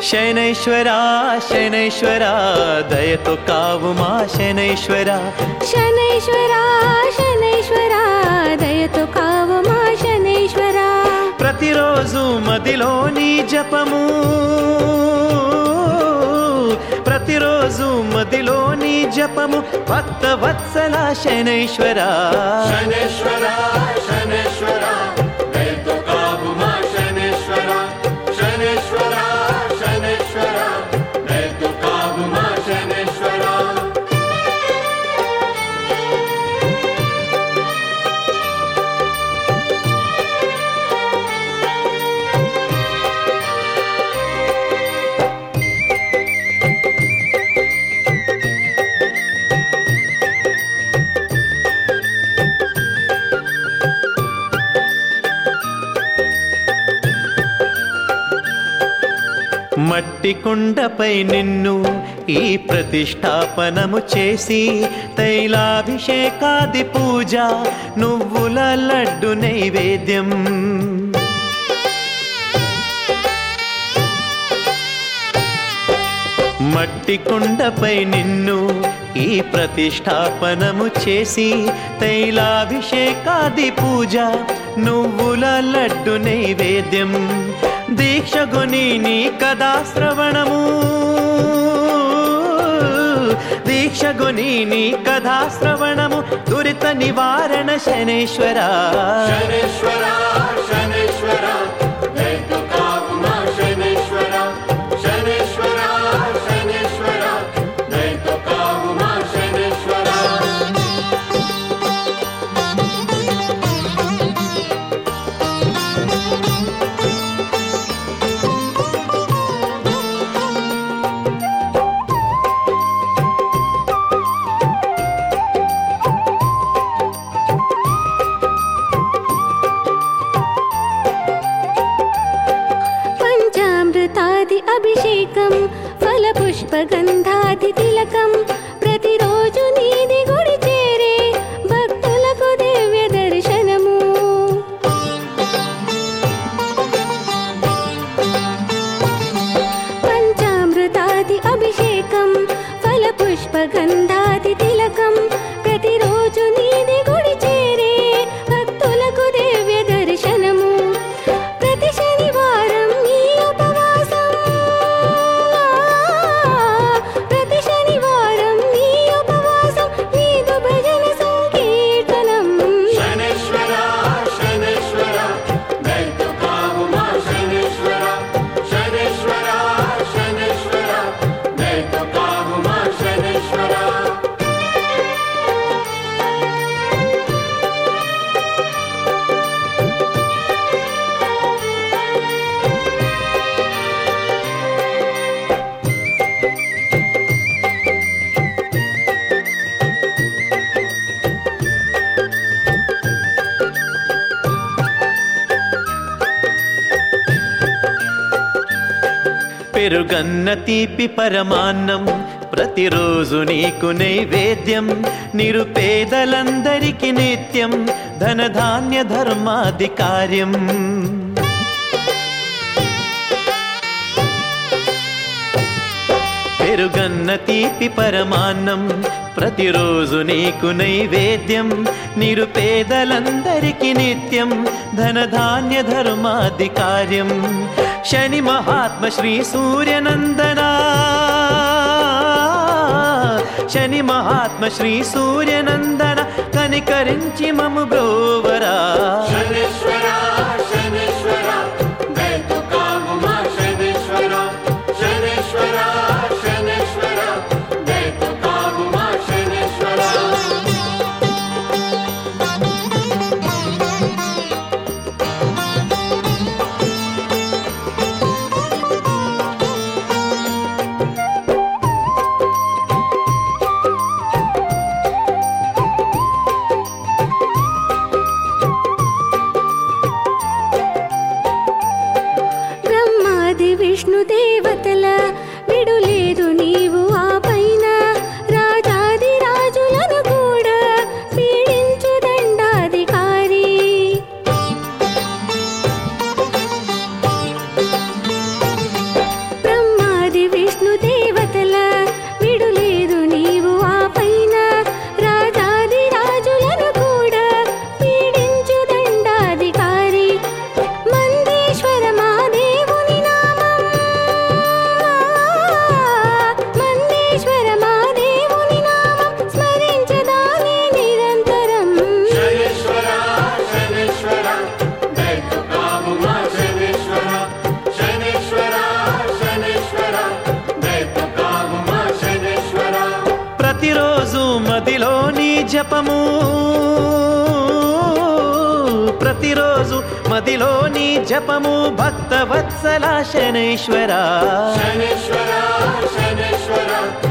శనైశ్వరా శనైశ్వరా దయతో కావుమా శనైశ్వరా. శనైశ్వరా శనైశ్వరా దయతో కావుమా శనైశ్వరా. ప్రతిరోజు మదిలో నీ జపము, ప్రతిరోజు మదిలో నీ జపము భక్త వత్సల శనైశ్వరా. శనైశ్వరా శనైశ్వరా దయతో కావుమా శనైశ్వరా. శనైశ్వరా శనైశ్వరా దయతో కావుమా శనైశ్వరా. మట్టి కుండపై నిన్ను ఈ ప్రతిష్టాపనము చేసి తైలాభిషేకాది పూజ నువ్వుల లడ్డు నైవేద్యం. మట్టి కుండపై నిన్ను ఈ ప్రతిష్టాపనము చేసి తైలాభిషేకాది పూజ నువ్వుల లడ్డు నైవేద్యం. దీక్షగుని నీ కదా శ్రవణము, దీక్షగుని నీ కథా శ్రవణము దురిత నివారణ శనైశ్వరా. శనైశ్వరా శనైశ్వరా దయతో కావుమా శనైశ్వరా. శనైశ్వరా శనైశ్వరా దయతో కావుమా శనైశ్వరా. పంచామృతాది అభిషేకం ఫలపుష్పగంధాది తిలకం ప్రతిరోజు నీది గుడి చేరే భక్తులకు దివ్య దర్శనము. పంచామృతాది అభిషేకం ఫలపుష్పగంధాది తిలకం ప్రతిరోజు నీది గుడి చేరే భక్తులకు దివ్య దర్శనము. ప్రతి శనివారం నీ ఉపవాసం, ప్రతి శనివారం నీ ఉపవాసం నీదు భజన సంకీర్తనం. శనైశ్వరా శనైశ్వరా దయతో కావుమా శనైశ్వరా. శనైశ్వరా శనైశ్వరా దయతో కావుమా శనైశ్వరా. పెరుగన్న తీపి పరమాన్నం ప్రతిరోజు నీకు నైవేద్యం. నిరుపేదలందరికీ నిత్యం ధనధాన్య ధర్మాది కార్యం. పెరుగన్న తీపి పరమాన్నం ప్రతిరోజు నీకు నైవేద్యం. నిరుపేదలందరికీ నిత్యం ధనధాన్య ధర్మాది కార్యం. శని మహాత్మ శ్రీ సూర్యనందనా, శని మహాత్మ శ్రీ సూర్యనందన కనికరించి మము బ్రోవరా. శనైశ్వరా శనైశ్వరా దయతో కావుమా శనైశ్వరా. శనైశ్వరా శనైశ్వరా దయతో కావుమా శనైశ్వరా. ప్రతిరోజు మదిలోని జపము భక్తవత్సల శనైశ్వర శనైశ్వర శనైశ్వర